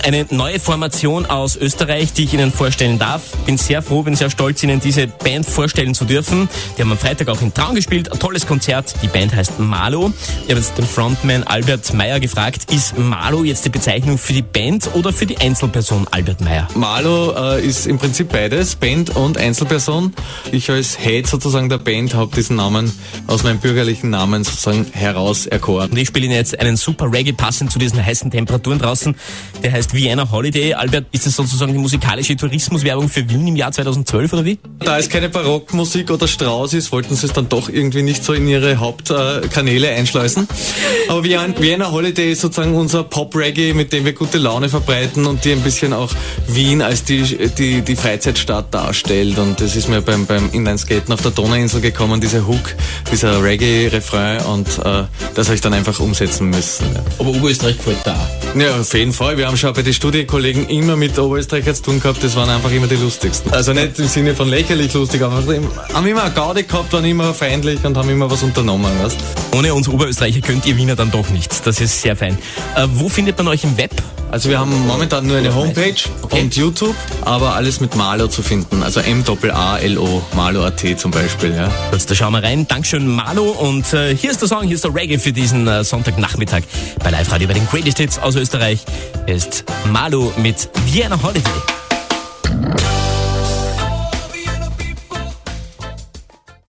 eine neue Formation aus Österreich, die ich Ihnen vorstellen darf. Bin sehr froh, bin sehr stolz, Ihnen diese Band vorstellen zu dürfen. Die haben am Freitag auch in Traun gespielt. Ein tolles Konzert. Die Band heißt Malo. Ich habe jetzt den Frontman Albert Meyer gefragt, ist Malo jetzt die Bezeichnung für die Band oder für die Einzelperson Albert Meyer? Malo ist im Prinzip beides, Band und Einzelperson. Ich als Head sozusagen der Band habe diesen Namen aus meinem bürgerlichen Namen sozusagen heraus erkoren. Und ich spiele Ihnen jetzt einen super Reggae passend zu diesen heißen Temperaturen draußen. Der heißt Vienna Holiday. Albert, ist das sozusagen die musikalische Tourismuswerbung für Wien im Jahr 2012 oder wie? Da es keine Barockmusik oder Strauß ist, wollten sie es dann doch irgendwie nicht so in ihre Hauptkanäle einschleusen. Aber Vienna Holiday ist sozusagen unser Pop-Reggae, mit dem wir gute Laune verbreiten und die ein bisschen auch Wien als die Freizeitstadt darstellt. Und das ist mir beim Inlineskaten auf der Donauinsel gekommen, dieser Hook, dieser Reggae-Refrain, und das habe ich dann einfach umsetzen müssen. Ja. Aber Oberösterreich gefällt da. Ja, auf jeden Fall. Wir haben schon bei den Studienkollegen immer mit Oberösterreicher zu tun gehabt. Das waren einfach immer die lustigsten. Also nicht im Sinne von lächerlich lustig, aber haben immer eine Gaudi gehabt, waren immer feindlich und haben immer was unternommen. Weißt? Ohne uns Oberösterreicher könnt ihr Wiener dann doch nichts. Das ist sehr fein. Wo findet man euch im Web? Also wir haben momentan nur eine Homepage und YouTube, aber alles mit Malo zu finden. Also M-A-A-L-O, Malo.at zum Beispiel. Ja. Gut, da schauen wir rein. Dankeschön, Malo. Und hier ist der Song, hier ist der Reggae für diesen Sonntagnachmittag bei Live Radio bei den Greatest Hits aus Österreich. Hier ist Malo mit Vienna Holiday.